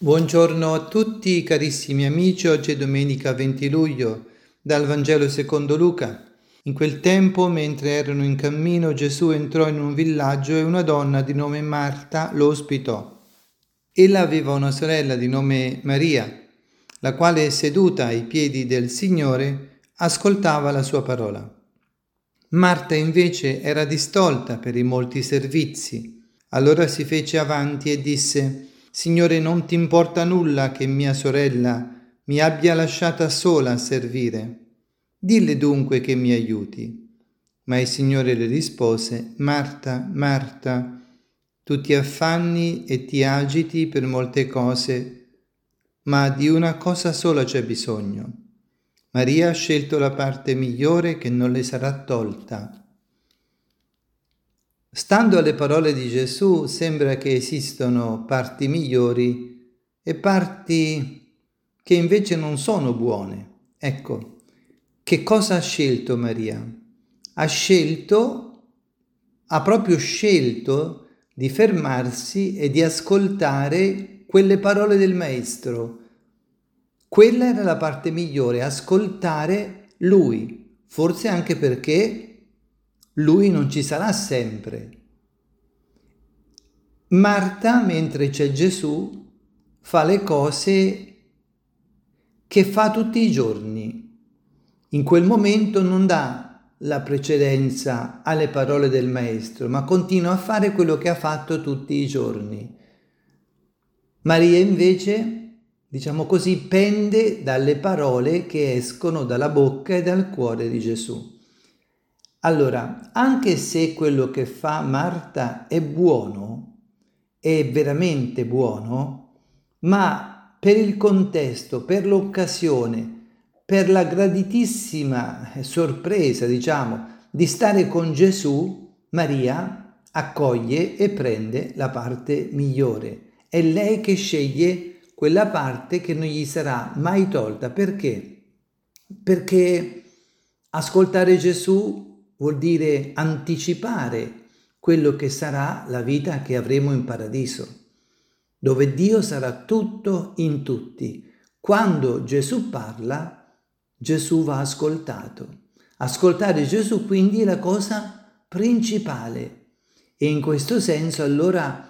Buongiorno a tutti carissimi amici, oggi è domenica 20 luglio, dal Vangelo secondo Luca. In quel tempo, mentre erano in cammino, Gesù entrò in un villaggio e una donna di nome Marta lo ospitò. Ella aveva una sorella di nome Maria, la quale seduta ai piedi del Signore ascoltava la sua parola. Marta invece era distolta per i molti servizi. Allora si fece avanti e disse: Signore, non ti importa nulla che mia sorella mi abbia lasciata sola a servire? Dille dunque che mi aiuti. Ma il Signore le rispose: Marta, Marta, tu ti affanni e ti agiti per molte cose, ma di una cosa sola c'è bisogno. Maria ha scelto la parte migliore che non le sarà tolta. Stando alle parole di Gesù, sembra che esistono parti migliori e parti che invece non sono buone. Ecco, che cosa ha scelto Maria? Ha proprio scelto di fermarsi e di ascoltare quelle parole del Maestro. Quella era la parte migliore, ascoltare Lui, forse anche perché Lui non ci sarà sempre. Marta, mentre c'è Gesù, fa le cose che fa tutti i giorni. In quel momento non dà la precedenza alle parole del Maestro, ma continua a fare quello che ha fatto tutti i giorni. Maria invece, diciamo così, pende dalle parole che escono dalla bocca e dal cuore di Gesù. Allora, anche se quello che fa Marta è buono, è veramente buono, ma per il contesto, per l'occasione, per la graditissima sorpresa, di stare con Gesù, Maria accoglie e prende la parte migliore. È lei che sceglie quella parte che non gli sarà mai tolta. Perché? Perché ascoltare Gesù vuol dire anticipare quello che sarà la vita che avremo in paradiso, dove Dio sarà tutto in tutti. Quando Gesù parla, Gesù va ascoltato. Ascoltare Gesù quindi è la cosa principale. E in questo senso allora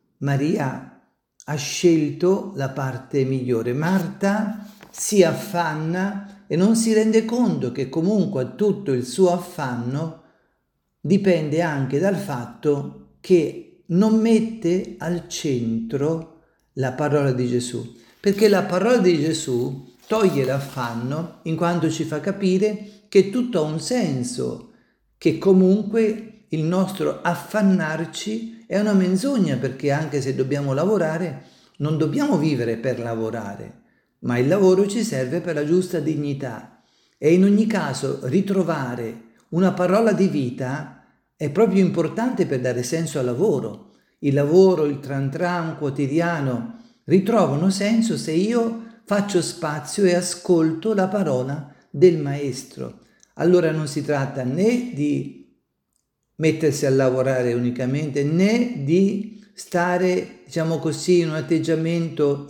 Maria ha scelto la parte migliore. Marta si affanna e non si rende conto che comunque tutto il suo affanno dipende anche dal fatto che non mette al centro la parola di Gesù, perché la parola di Gesù toglie l'affanno in quanto ci fa capire che tutto ha un senso, che comunque il nostro affannarci è una menzogna, perché anche se dobbiamo lavorare, non dobbiamo vivere per lavorare, ma il lavoro ci serve per la giusta dignità. E in ogni caso ritrovare una parola di vita è proprio importante per dare senso al lavoro. Il lavoro, il tran tran quotidiano ritrovano senso se io faccio spazio e ascolto la parola del Maestro. Allora non si tratta né di mettersi a lavorare unicamente, né di stare, diciamo così, in un atteggiamento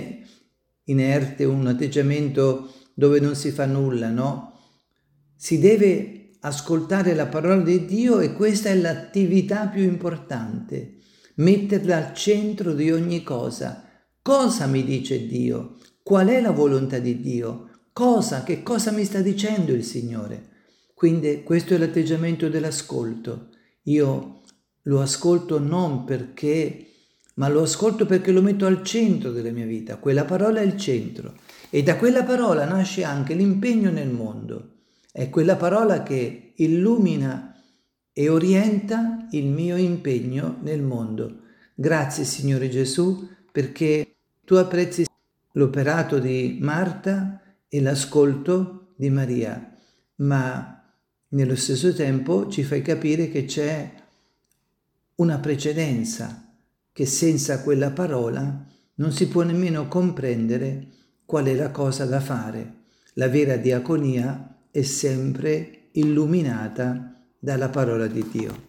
inerte, un atteggiamento dove non si fa nulla, no? Si deve ascoltare la parola di Dio e questa è l'attività più importante, metterla al centro di ogni cosa. Cosa mi dice Dio? Qual è la volontà di Dio? Che cosa mi sta dicendo il Signore? Quindi questo è l'atteggiamento dell'ascolto. Io lo ascolto non perché, ma lo ascolto perché lo metto al centro della mia vita. Quella parola è il centro e da quella parola nasce anche l'impegno nel mondo. È quella parola che illumina e orienta il mio impegno nel mondo. Grazie Signore Gesù, perché tu apprezzi l'operato di Marta e l'ascolto di Maria, ma nello stesso tempo ci fai capire che c'è una precedenza, che senza quella parola non si può nemmeno comprendere qual è la cosa da fare. La vera diaconia è sempre illuminata dalla parola di Dio.